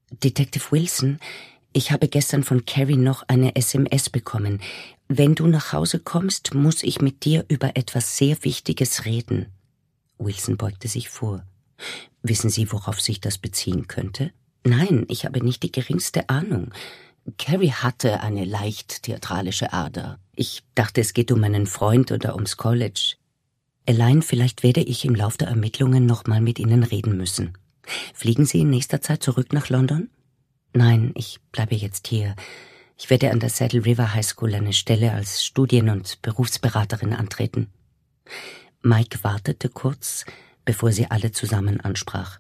Detective Wilson, ich habe gestern von Carrie noch eine SMS bekommen. Wenn du nach Hause kommst, muss ich mit dir über etwas sehr Wichtiges reden. Wilson beugte sich vor. Wissen Sie, worauf sich das beziehen könnte? Nein, ich habe nicht die geringste Ahnung. Carrie hatte eine leicht theatralische Ader. Ich dachte, es geht um einen Freund oder ums College. Elaine, vielleicht werde ich im Lauf der Ermittlungen noch mal mit Ihnen reden müssen. Fliegen Sie in nächster Zeit zurück nach London? Nein, ich bleibe jetzt hier. Ich werde an der Saddle River High School eine Stelle als Studien- und Berufsberaterin antreten. Mike wartete kurz, bevor sie alle zusammen ansprach.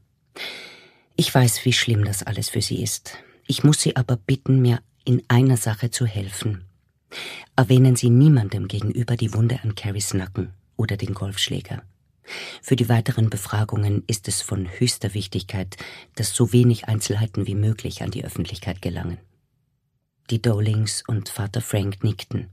Ich weiß, wie schlimm das alles für Sie ist. Ich muss Sie aber bitten, mir in einer Sache zu helfen. Erwähnen Sie niemandem gegenüber die Wunde an Carries Nacken oder den Golfschläger. Für die weiteren Befragungen ist es von höchster Wichtigkeit, dass so wenig Einzelheiten wie möglich an die Öffentlichkeit gelangen. Die Dolings und Vater Frank nickten.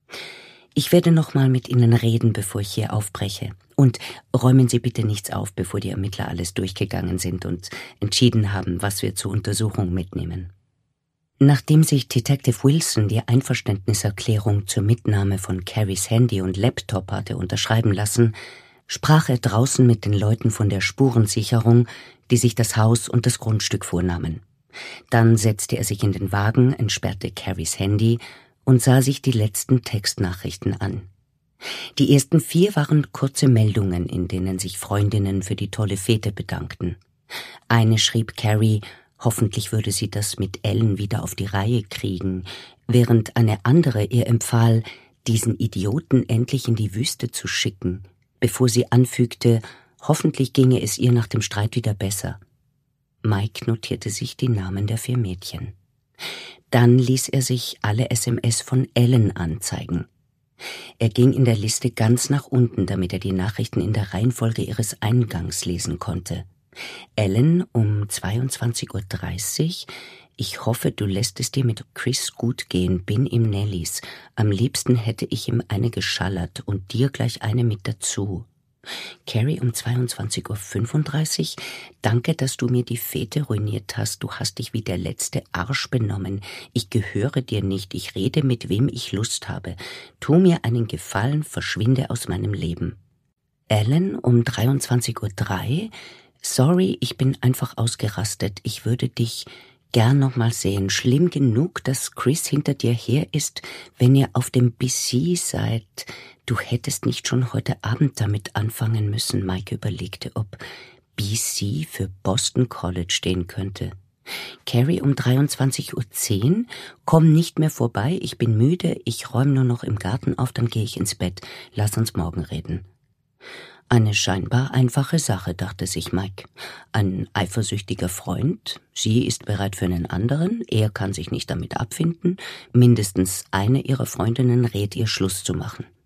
Ich werde noch mal mit Ihnen reden, bevor ich hier aufbreche. Und räumen Sie bitte nichts auf, bevor die Ermittler alles durchgegangen sind und entschieden haben, was wir zur Untersuchung mitnehmen. Nachdem sich Detective Wilson die Einverständniserklärung zur Mitnahme von Carries Handy und Laptop hatte unterschreiben lassen, sprach er draußen mit den Leuten von der Spurensicherung, die sich das Haus und das Grundstück vornahmen. Dann setzte er sich in den Wagen, entsperrte Carries Handy und sah sich die letzten Textnachrichten an. Die ersten 4 waren kurze Meldungen, in denen sich Freundinnen für die tolle Fete bedankten. Eine schrieb Carrie, hoffentlich würde sie das mit Ellen wieder auf die Reihe kriegen, während eine andere ihr empfahl, diesen Idioten endlich in die Wüste zu schicken, bevor sie anfügte, hoffentlich ginge es ihr nach dem Streit wieder besser. Mike notierte sich die Namen der 4 Mädchen. Dann ließ er sich alle SMS von Ellen anzeigen. Er ging in der Liste ganz nach unten, damit er die Nachrichten in der Reihenfolge ihres Eingangs lesen konnte. Ellen um 22:30 Uhr. Ich hoffe, du lässt es dir mit Chris gut gehen, bin im Nellies. Am liebsten hätte ich ihm eine geschallert und dir gleich eine mit dazu. Carrie um 22:35 Uhr. Danke, dass du mir die Fete ruiniert hast. Du hast dich wie der letzte Arsch benommen. Ich gehöre dir nicht. Ich rede, mit wem ich Lust habe. Tu mir einen Gefallen, verschwinde aus meinem Leben. Ellen um 23:03 Uhr. Sorry, ich bin einfach ausgerastet. Ich würde dich gern noch mal sehen. Schlimm genug, dass Chris hinter dir her ist, wenn ihr auf dem BC seid. Du hättest nicht schon heute Abend damit anfangen müssen. Mike überlegte, ob BC für Boston College stehen könnte. Carrie um 23:10 Uhr. Komm nicht mehr vorbei, ich bin müde, ich räume nur noch im Garten auf, dann gehe ich ins Bett. Lass uns morgen reden. Eine scheinbar einfache Sache, dachte sich Mike. Ein eifersüchtiger Freund, sie ist bereit für einen anderen, er kann sich nicht damit abfinden, mindestens eine ihrer Freundinnen rät ihr, Schluss zu machen.